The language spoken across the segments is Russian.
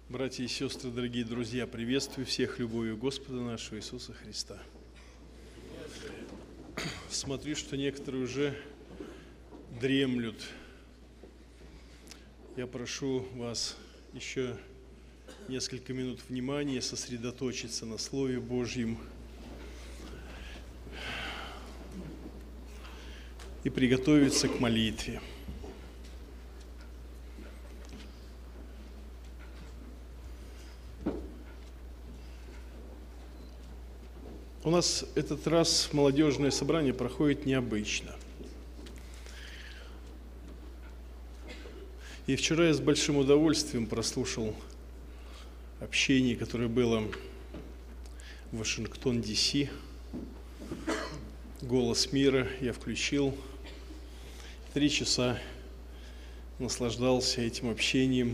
Братья и сестры, дорогие друзья, приветствую всех любовью Господа нашего Иисуса Христа. Смотрю, что некоторые уже дремлют. Я прошу вас еще несколько минут внимания, сосредоточиться на Слове Божьем и приготовиться к молитве. У нас этот раз молодежное собрание проходит необычно. И вчера я с большим удовольствием прослушал общение, которое было в Вашингтон, Д.С. «Голос мира» я включил. 3 часа наслаждался этим общением.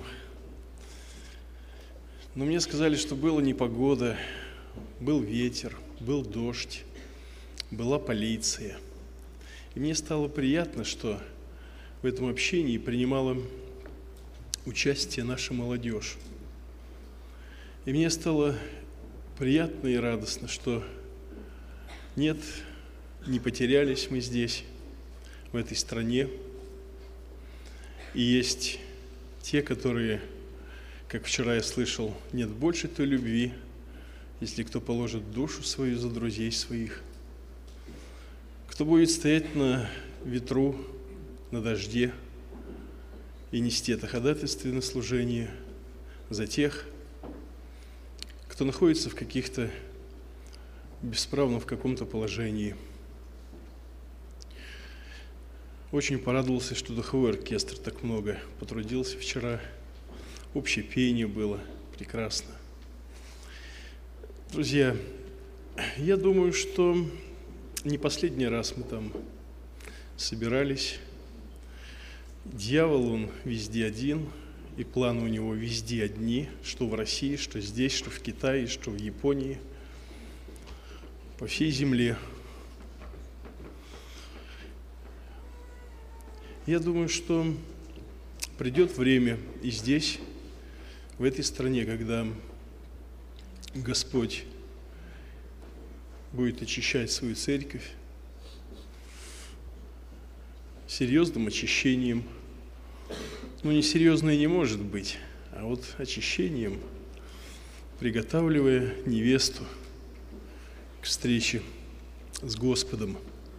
Но мне сказали, что была непогода, был ветер, был дождь, была полиция. И мне стало приятно, что в этом общении принимала участие наша молодежь. И мне стало приятно и радостно, что нет, не потерялись мы здесь, в этой стране. И есть те, которые, как вчера я слышал, нет больше той любви, если кто положит душу свою за друзей своих, кто будет стоять на ветру, на дожде и нести это ходатайственное служение за тех, кто находится в каких-то бесправно в каком-то положении. Очень порадовался, что духовой оркестр так много потрудился вчера. Общее пение было прекрасно. Друзья, я думаю, что не последний раз мы там собирались. Дьявол, он везде один, и планы у него везде одни, что в России, что здесь, что в Китае, что в Японии, по всей земле. Я думаю, что придет время и здесь, в этой стране, когда Господь будет очищать свою церковь серьезным очищением. Ну, несерьезное не может быть, а вот очищением, приготавливая невесту к встрече с Господом.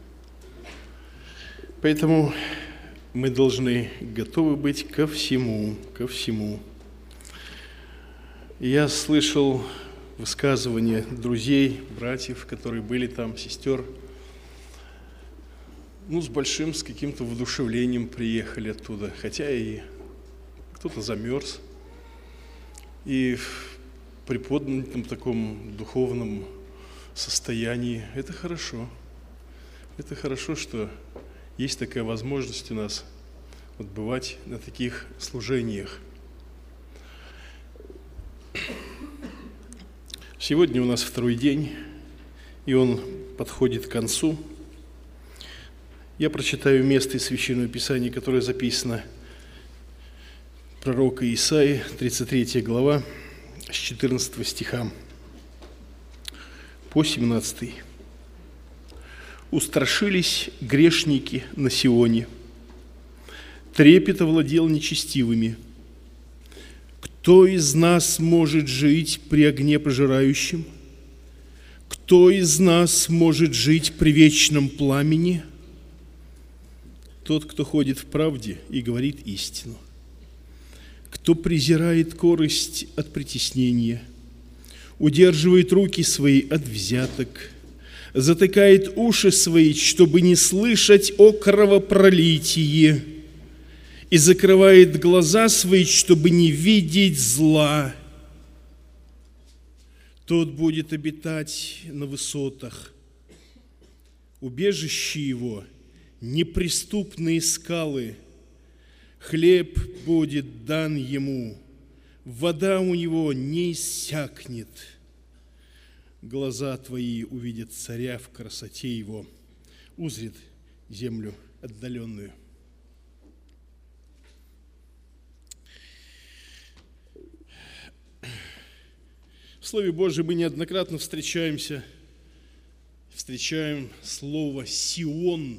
Поэтому мы должны готовы быть ко всему, ко всему. Я слышал высказывания друзей, братьев, которые были там, сестер, с большим, с каким-то воодушевлением приехали оттуда, хотя и кто-то замерз, и в приподнятом таком духовном состоянии. Это хорошо, что есть такая возможность у нас бывать на таких служениях. Сегодня у нас 2-й день, и он подходит к концу. Я прочитаю место из Священного Писания, которое записано пророка Исаии, 33 глава, с 14 стиха по 17. «Устрашились грешники на Сионе, трепет овладел нечестивыми. Кто из нас может жить при огне пожирающем? Кто из нас может жить при вечном пламени? Тот, кто ходит в правде и говорит истину, кто презирает корость от притеснения, удерживает руки свои от взяток, затыкает уши свои, чтобы не слышать о кровопролитии, и закрывает глаза свои, чтобы не видеть зла. Тот будет обитать на высотах. Убежище его – неприступные скалы. Хлеб будет дан ему, вода у него не иссякнет. Глаза твои увидят царя в красоте его, узрит землю отдаленную». В Слове Божьем мы неоднократно встречаем слово «Сион».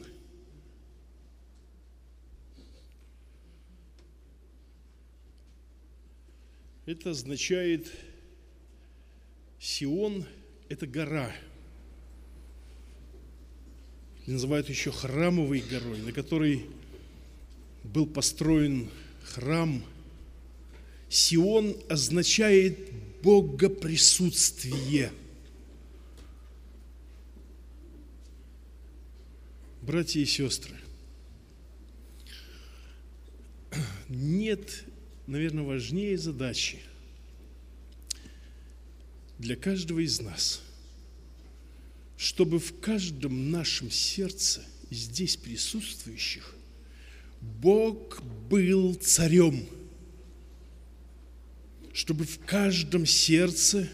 Это означает, Сион – это гора. Называют еще храмовой горой, на которой был построен храм. Сион означает Богоприсутствие. Братья и сестры, нет, наверное, важнее задачи для каждого из нас, чтобы в каждом нашем сердце, здесь присутствующих, Бог был царем, чтобы в каждом сердце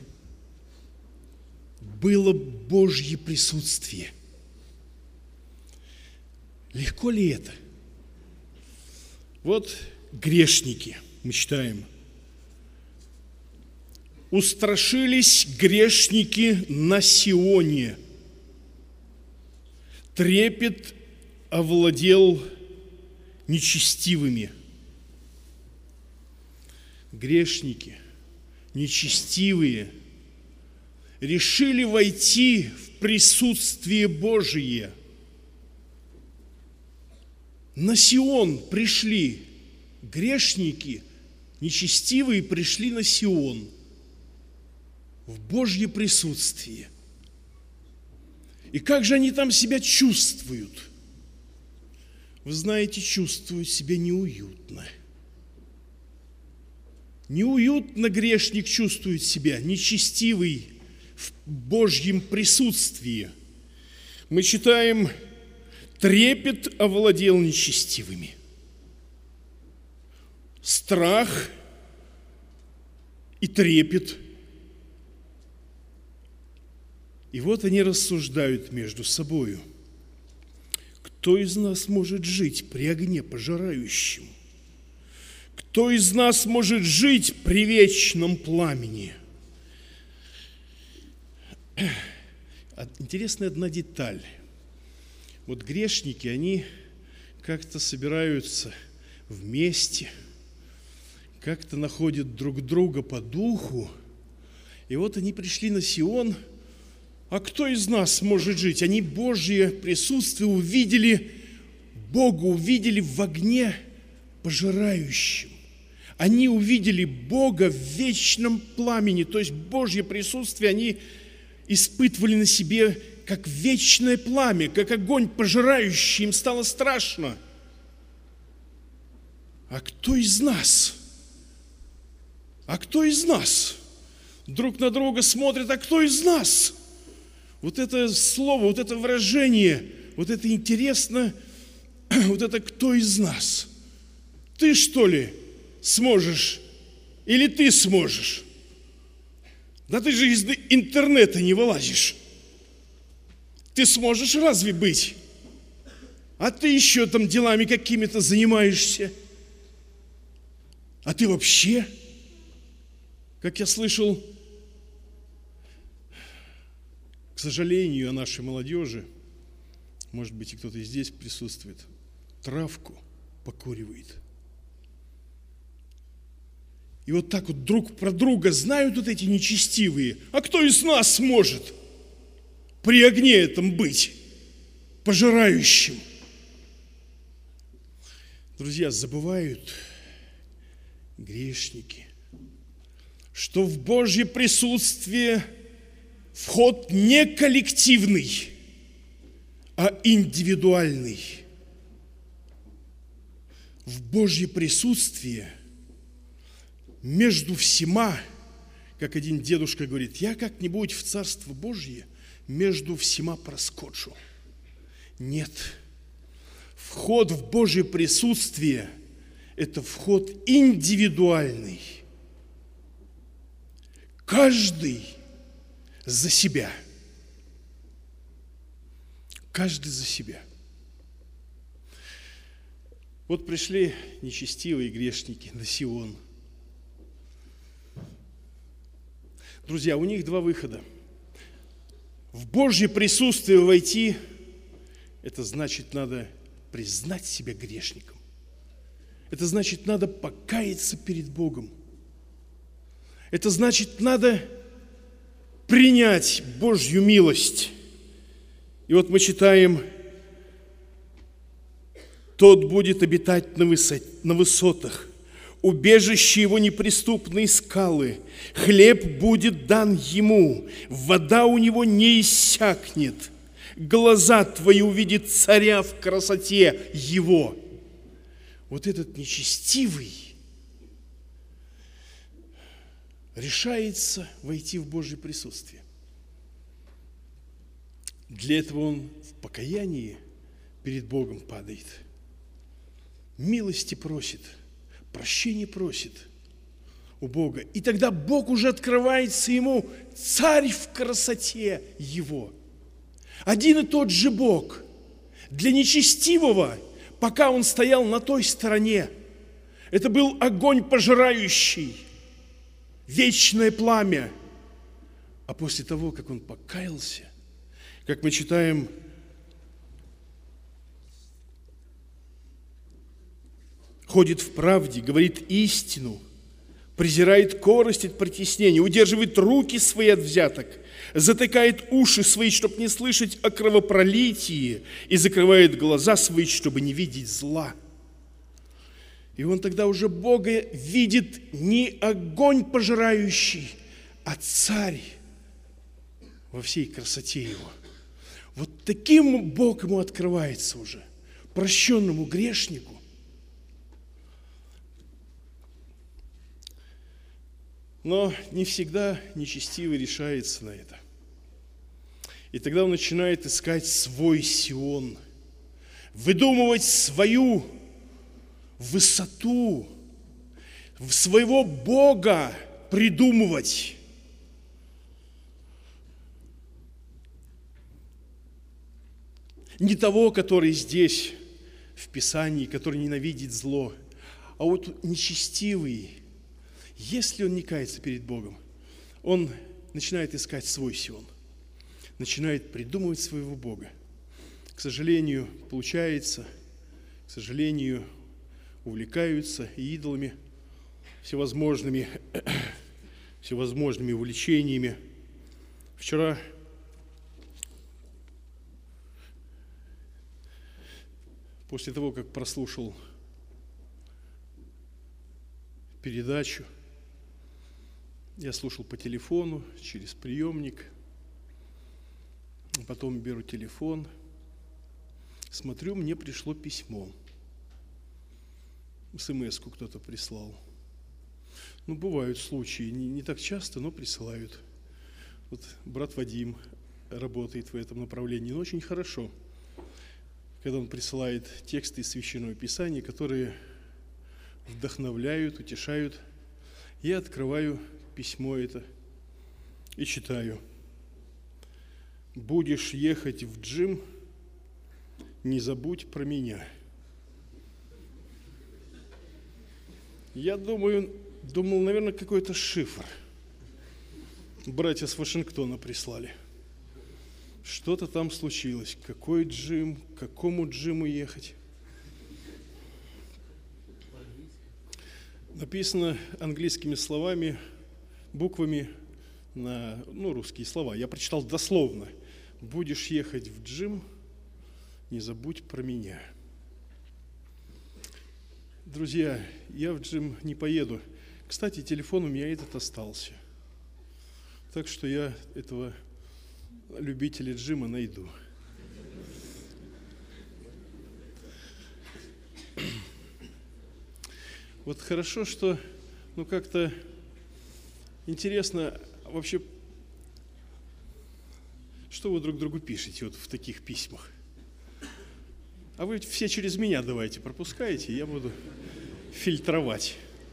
было Божье присутствие. Легко ли это? Вот грешники, мы читаем. Устрашились грешники на Сионе. Трепет овладел нечестивыми. Грешники, нечестивые, решили войти в присутствие Божие. На Сион пришли грешники, нечестивые пришли на Сион, в Божье присутствие. И как же они там себя чувствуют? Вы знаете, чувствуют себя неуютно. Неуютно грешник чувствует себя, нечестивый в Божьем присутствии. Мы читаем, трепет овладел нечестивыми. Страх и трепет. И вот они рассуждают между собою. Кто из нас может жить при огне пожирающем? Кто из нас может жить при вечном пламени? Интересная одна деталь. Вот грешники, они как-то собираются вместе, как-то находят друг друга по духу. И вот они пришли на Сион. А кто из нас может жить? Они Божье присутствие увидели, Бога увидели в огне пожирающем. Они увидели Бога в вечном пламени, то есть Божье присутствие они испытывали на себе как вечное пламя, как огонь пожирающий, им стало страшно. А кто из нас? А кто из нас? Друг на друга смотрят, а кто из нас? Вот это слово, вот это выражение, вот это интересно, вот это кто из нас? Ты, что ли, сможешь? Или ты сможешь? Да ты же из интернета не вылазишь. Ты сможешь разве быть? А ты еще там делами какими-то занимаешься? А ты вообще, как я слышал, к сожалению, о нашей молодежи, может быть, и кто-то и здесь присутствует, травку покуривает. И вот так вот друг про друга знают вот эти нечестивые. А кто из нас сможет при огне этом быть, пожирающим? Друзья, забывают грешники, что в Божье присутствие вход не коллективный, а индивидуальный. В Божье присутствие между всема, как один дедушка говорит, я как-нибудь в Царство Божье между всема проскочу. Нет. Вход в Божье присутствие – это вход индивидуальный. Каждый за себя. Каждый за себя. Вот пришли нечестивые грешники на Сион. Друзья, у них два выхода. В Божье присутствие войти, это значит, надо признать себя грешником. Это значит, надо покаяться перед Богом. Это значит, надо принять Божью милость. И вот мы читаем: «Тот будет обитать на высотах, убежище его неприступные скалы, хлеб будет дан ему, вода у него не иссякнет, глаза твои увидят царя в красоте его». Вот этот нечестивый решается войти в Божье присутствие. Для этого он в покаянии перед Богом падает, милости просит, прощения просит у Бога. И тогда Бог уже открывается ему, царь в красоте его. Один и тот же Бог для нечестивого, пока он стоял на той стороне, это был огонь пожирающий, вечное пламя. А после того, как он покаялся, как мы читаем, ходит в правде, говорит истину, презирает корость от притеснения, удерживает руки свои от взяток, затыкает уши свои, чтобы не слышать о кровопролитии, и закрывает глаза свои, чтобы не видеть зла. И он тогда уже Бога видит не огонь пожирающий, а царь во всей красоте его. Вот таким Бог ему открывается уже, прощенному грешнику. Но не всегда нечестивый решается на это. И тогда он начинает искать свой Сион, выдумывать свою высоту, своего Бога придумывать. Не того, который здесь, в Писании, который ненавидит зло, а вот нечестивый. Если он не кается перед Богом, он начинает искать свой Сион, начинает придумывать своего Бога. К сожалению, получается, к сожалению, увлекаются идолами, всевозможными увлечениями. Вчера после того, как прослушал передачу, я слушал по телефону, через приемник, потом беру телефон, смотрю, мне пришло письмо. СМС-ку кто-то прислал. Ну, бывают случаи, не так часто, но присылают. Вот брат Вадим работает в этом направлении, но очень хорошо, когда он присылает тексты из Священного Писания, которые вдохновляют, утешают. Я открываю письмо это и читаю. «Будешь ехать в джим, не забудь про меня». Я думал, наверное, какой-то шифр. Братья с Вашингтона прислали. Что-то там случилось. Какой джим, к какому джиму ехать? Написано английскими словами, буквами на русские слова. Я прочитал дословно. «Будешь ехать в джим, не забудь про меня». Друзья, я в джим не поеду. Кстати, телефон у меня этот остался. Так что я этого любителя джима найду. Вот хорошо, что, как-то интересно вообще, что вы друг другу пишете вот в таких письмах. А вы все через меня давайте пропускаете, я буду фильтровать.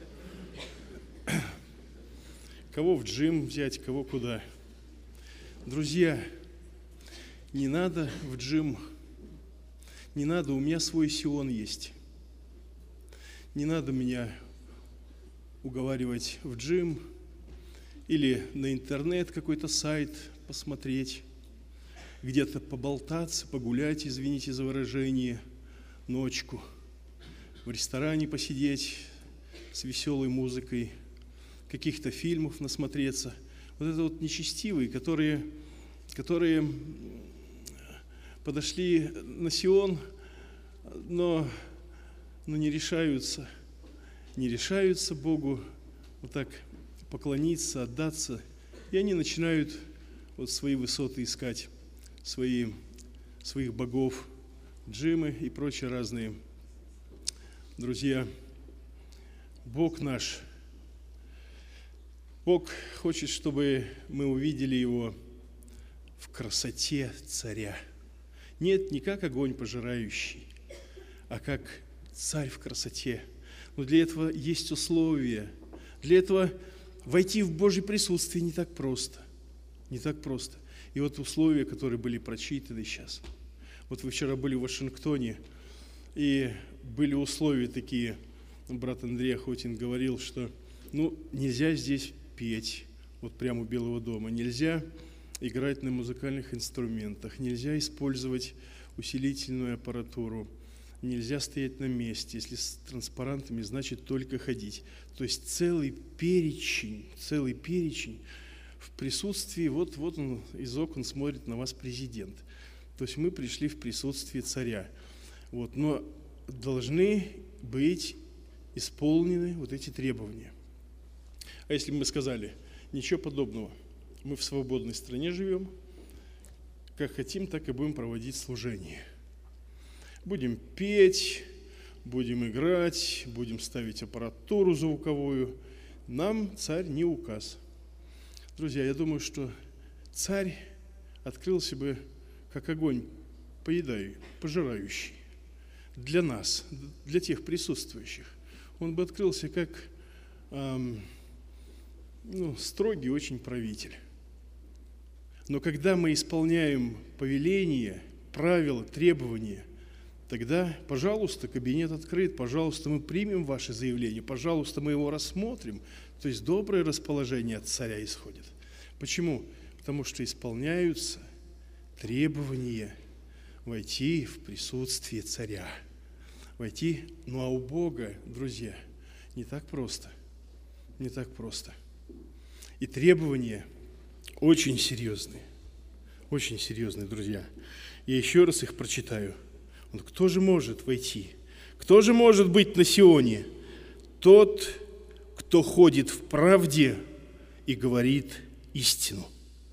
Кого в джим взять, кого куда. Друзья, не надо в джим, не надо, у меня свой Сион есть. Не надо меня уговаривать в джим, или на интернет какой-то сайт посмотреть, где-то поболтаться, погулять, извините за выражение, ночку, в ресторане посидеть с веселой музыкой, каких-то фильмов насмотреться. Вот это вот нечестивые, которые подошли на Сион, но не решаются Богу вот так поклониться, отдаться. И они начинают вот свои высоты искать, своих богов, джимы и прочие разные. Друзья, Бог наш, Бог хочет, чтобы мы увидели Его в красоте царя. Нет, не как огонь пожирающий, а как царь в красоте. Но для этого есть условия. Для этого войти в Божье присутствие не так просто. Не так просто. И вот условия, которые были прочитаны сейчас. Вот вы вчера были в Вашингтоне, и были условия такие. Брат Андрей Охотин говорил, что нельзя здесь петь, вот прямо у Белого дома, нельзя играть на музыкальных инструментах, нельзя использовать усилительную аппаратуру, нельзя стоять на месте, если с транспарантами, значит только ходить. То есть целый перечень в присутствии, вот он из окон смотрит на вас президент. То есть мы пришли в присутствие царя. Вот, но должны быть исполнены вот эти требования. А если бы мы сказали, ничего подобного, мы в свободной стране живем, как хотим, так и будем проводить служение. Будем петь, будем играть, будем ставить аппаратуру звуковую. Нам царь не указ. Друзья, я думаю, что царь открылся бы, как огонь пожирающий. Для нас, для тех присутствующих. Он бы открылся как строгий очень правитель. Но когда мы исполняем повеления, правила, требования, тогда, пожалуйста, кабинет открыт, пожалуйста, мы примем ваше заявление, пожалуйста, мы его рассмотрим. То есть доброе расположение от царя исходит. Почему? Потому что исполняются требования войти в присутствие царя. Войти, а у Бога, друзья, не так просто. Не так просто. И требования очень серьезные, друзья. Я еще раз их прочитаю. Кто же может войти? Кто же может быть на Сионе? Тот, кто ходит в правде и говорит истину.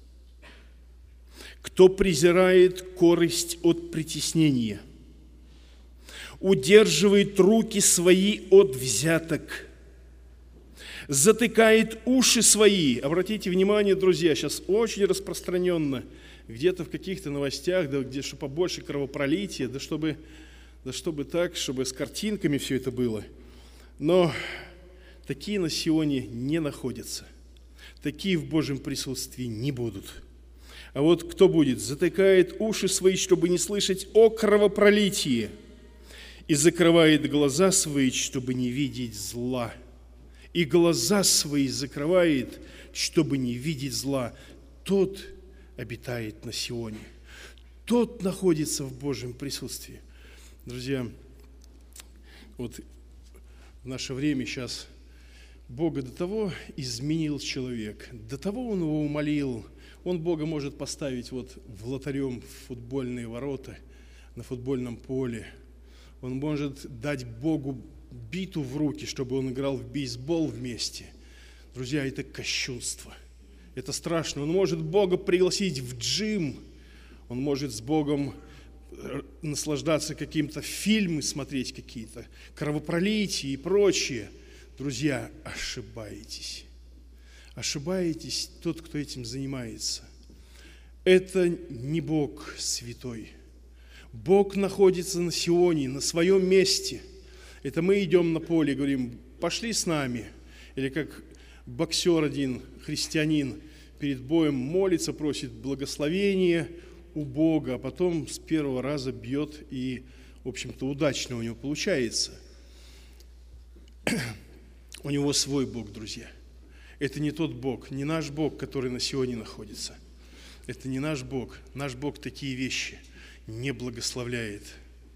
Кто презирает корость от притеснения, удерживает руки свои от взяток, затыкает уши свои. Обратите внимание, друзья, сейчас очень распространенно, где-то в каких-то новостях, да где что побольше кровопролития, да чтобы с картинками все это было. Но такие на Сионе не находятся. Такие в Божьем присутствии не будут. А вот кто будет? Затыкает уши свои, чтобы не слышать о кровопролитии, и закрывает глаза свои, чтобы не видеть зла. И глаза свои закрывает, чтобы не видеть зла. Тот обитает на Сионе. Тот находится в Божьем присутствии. Друзья, вот в наше время сейчас Бога до того изменил человек, до того Он его умолил. Он Бога может поставить вот вратарем в футбольные ворота, на футбольном поле. Он может дать Богу биту в руки, чтобы он играл в бейсбол вместе. Друзья, это кощунство. Это страшно. Он может Бога пригласить в джим. Он может с Богом наслаждаться каким-то фильмы, смотреть какие-то, кровопролития и прочее. Друзья, ошибаетесь. Ошибаетесь тот, кто этим занимается. Это не Бог святой. Бог находится на Сионе, на своем месте. Это мы идем на поле и говорим, пошли с нами. Или как боксер один, христианин, перед боем молится, просит благословения у Бога, а потом с первого раза бьет и, в общем-то, удачно у него получается. У него свой Бог, друзья. Это не тот Бог, не наш Бог, который на Сионе находится. Это не наш Бог. Наш Бог такие вещи не благословляет.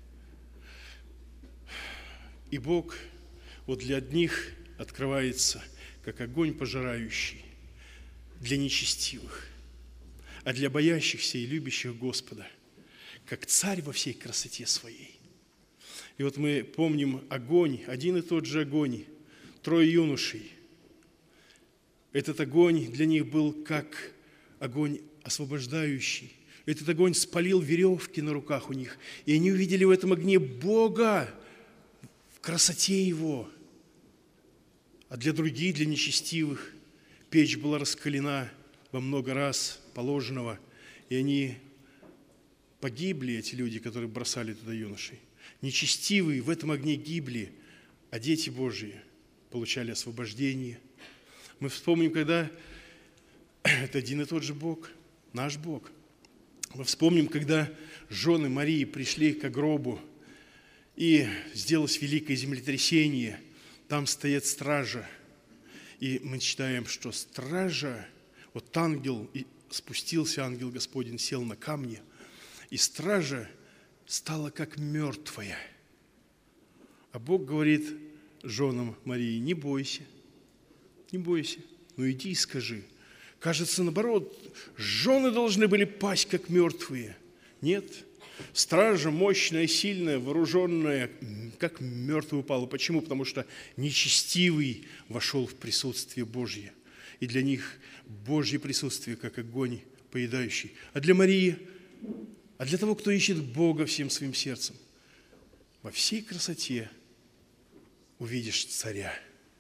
И Бог вот для одних открывается, как огонь пожирающий, для нечестивых, а для боящихся и любящих Господа, как царь во всей красоте своей. И вот мы помним огонь, один и тот же огонь, 3 юношей. Этот огонь для них был как огонь освобождающий. Этот огонь спалил веревки на руках у них, и они увидели в этом огне Бога в красоте Его. А для других, для нечестивых, печь была раскалена во много раз положенного, и они погибли, эти люди, которые бросали туда юношей. Нечестивые в этом огне гибли, а дети Божьи получали освобождение. Мы вспомним, когда это один и тот же Бог, наш Бог. Мы вспомним, когда жены Марии пришли к гробу, и сделалось великое землетрясение, там стоят стража. И мы читаем, что стража, вот ангел, и спустился ангел Господень, сел на камни, и стража стала как мертвая. А Бог говорит женам Марии: не бойся, не бойся, но иди и скажи. Кажется, наоборот, жены должны были пасть, как мертвые. Нет, стража мощная, сильная, вооруженная, как мертвая упала. Почему? Потому что нечестивый вошел в присутствие Божье. И для них Божье присутствие, как огонь поедающий. А для Марии, а для того, кто ищет Бога всем своим сердцем, во всей красоте увидишь царя.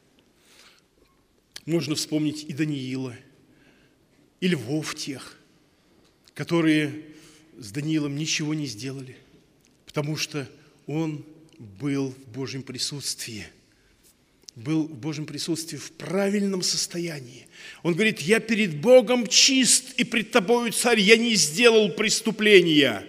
Можно вспомнить и Даниила, и львов тех, которые с Даниилом ничего не сделали, потому что он был в Божьем присутствии. Был в Божьем присутствии в правильном состоянии. Он говорит: я перед Богом чист, и пред тобою, царь, я не сделал преступления.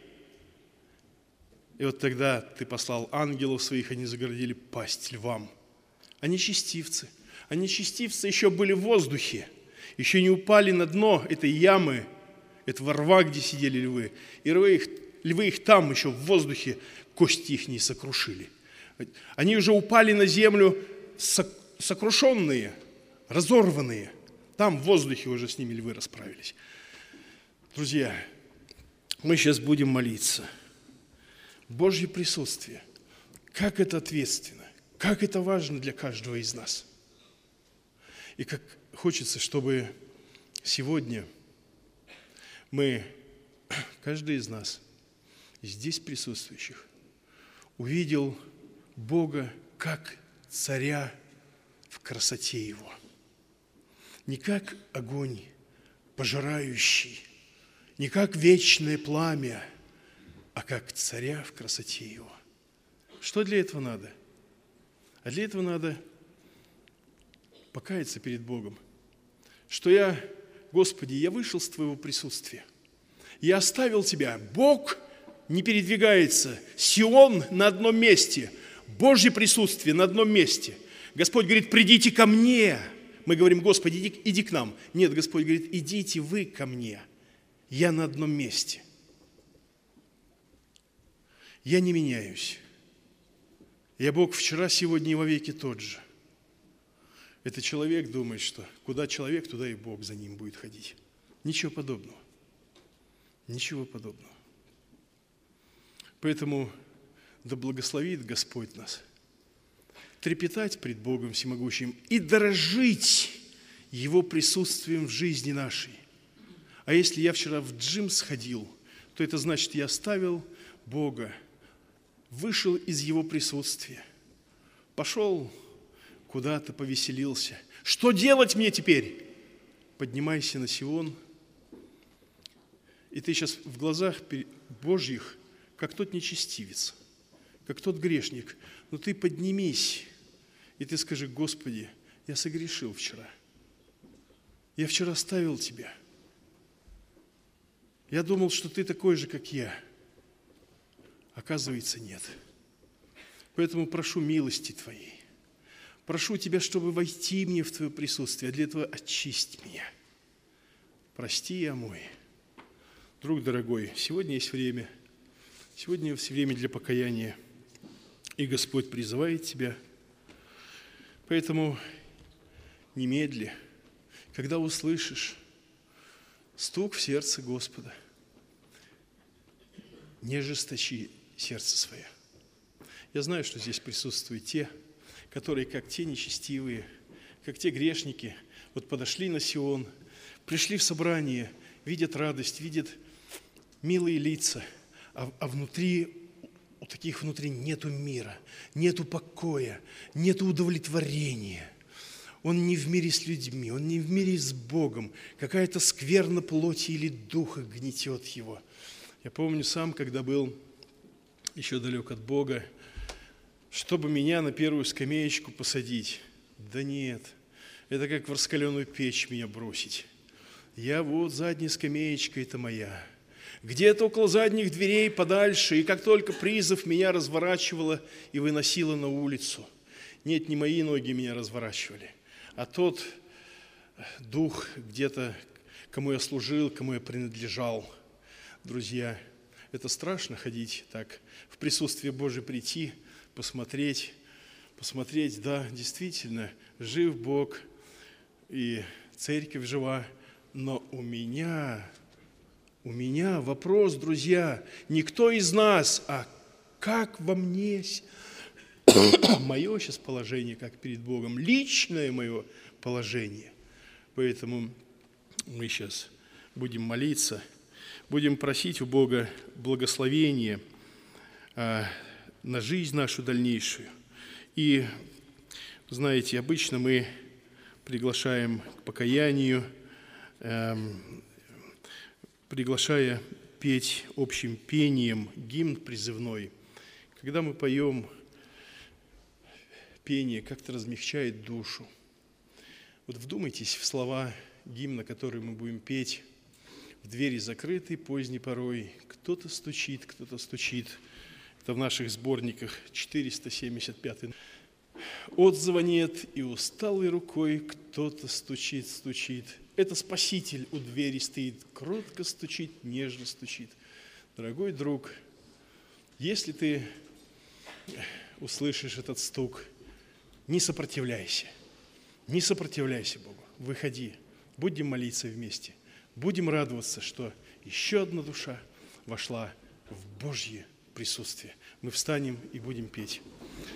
И вот тогда ты послал ангелов своих, они загородили пасть львам. А нечестивцы еще были в воздухе, еще не упали на дно этой ямы, этого рва, где сидели львы. И львы их там еще в воздухе, кости их не сокрушили. Они уже упали на землю сокрушенные, разорванные. Там в воздухе уже с ними львы расправились. Друзья, мы сейчас будем молиться. Божье присутствие, как это ответственно, как это важно для каждого из нас. И как хочется, чтобы сегодня мы, каждый из нас, здесь присутствующих, увидел Бога как царя в красоте Его. Не как огонь пожирающий, не как вечное пламя, а как царя в красоте Его. Что для этого надо? А для этого надо покаяться перед Богом, что Господи, я вышел с Твоего присутствия, я оставил Тебя. Бог не передвигается, Сион на одном месте, Божье присутствие на одном месте. Господь говорит: придите ко мне. Мы говорим: Господи, иди к нам. Нет, Господь говорит: идите вы ко мне, я на одном месте. Я не меняюсь. Я Бог вчера, сегодня и вовеки тот же. Это человек думает, что куда человек, туда и Бог за ним будет ходить. Ничего подобного. Ничего подобного. Поэтому да благословит Господь нас трепетать пред Богом Всемогущим и дорожить Его присутствием в жизни нашей. А если я вчера в джим сходил, то это значит, я оставил Бога, вышел из Его присутствия, пошел куда-то, повеселился. Что делать мне теперь? Поднимайся на Сион, и ты сейчас в глазах Божьих, как тот нечестивец, как тот грешник, но ты поднимись, и ты скажи: Господи, я согрешил вчера. Я вчера оставил Тебя. Я думал, что Ты такой же, как я. Оказывается, нет. Поэтому прошу милости Твоей. Прошу Тебя, чтобы войти мне в Твое присутствие, а для этого очисть меня. Прости и омой. Друг дорогой, сегодня есть время. Сегодня есть время для покаяния. И Господь призывает тебя. Поэтому немедли, когда услышишь стук в сердце Господа, не ожесточи сердце свое. Я знаю, что здесь присутствуют те, которые, как те нечестивые, как те грешники, вот подошли на Сион, пришли в собрание, видят радость, видят милые лица, а внутри, у таких внутри нету мира, нету покоя, нету удовлетворения. Он не в мире с людьми, он не в мире с Богом. Какая-то скверна плоти или духа гнетет его. Я помню сам, когда был еще далек от Бога, чтобы меня на первую скамеечку посадить. Да нет, это как в раскаленную печь меня бросить. Я вот задняя скамеечка, это моя. Где-то около задних дверей подальше, и как только призыв меня разворачивало и выносило на улицу. Нет, не мои ноги меня разворачивали, а тот дух где-то, кому я служил, кому я принадлежал. Друзья, это страшно ходить так, в присутствие Божие прийти, посмотреть, да, действительно, жив Бог, и церковь жива, но у меня вопрос, друзья, не кто из нас, а как во мне мое сейчас положение, как перед Богом, личное мое положение. Поэтому мы сейчас будем молиться, будем просить у Бога благословения на жизнь нашу дальнейшую. И, знаете, обычно мы приглашаем к покаянию, приглашая петь общим пением гимн призывной. Когда мы поем, пение как-то размягчает душу. Вот вдумайтесь в слова гимна, который мы будем петь. В двери закрыты поздней порой, кто-то стучит, кто-то стучит. Это в наших сборниках 475. Отзыва нет, и усталой рукой кто-то стучит, стучит. Это Спаситель у двери стоит, кротко стучит, нежно стучит. Дорогой друг, если ты услышишь этот стук, не сопротивляйся Богу, выходи, будем молиться вместе, будем радоваться, что еще одна душа вошла в Божье присутствие. Мы встанем и будем петь.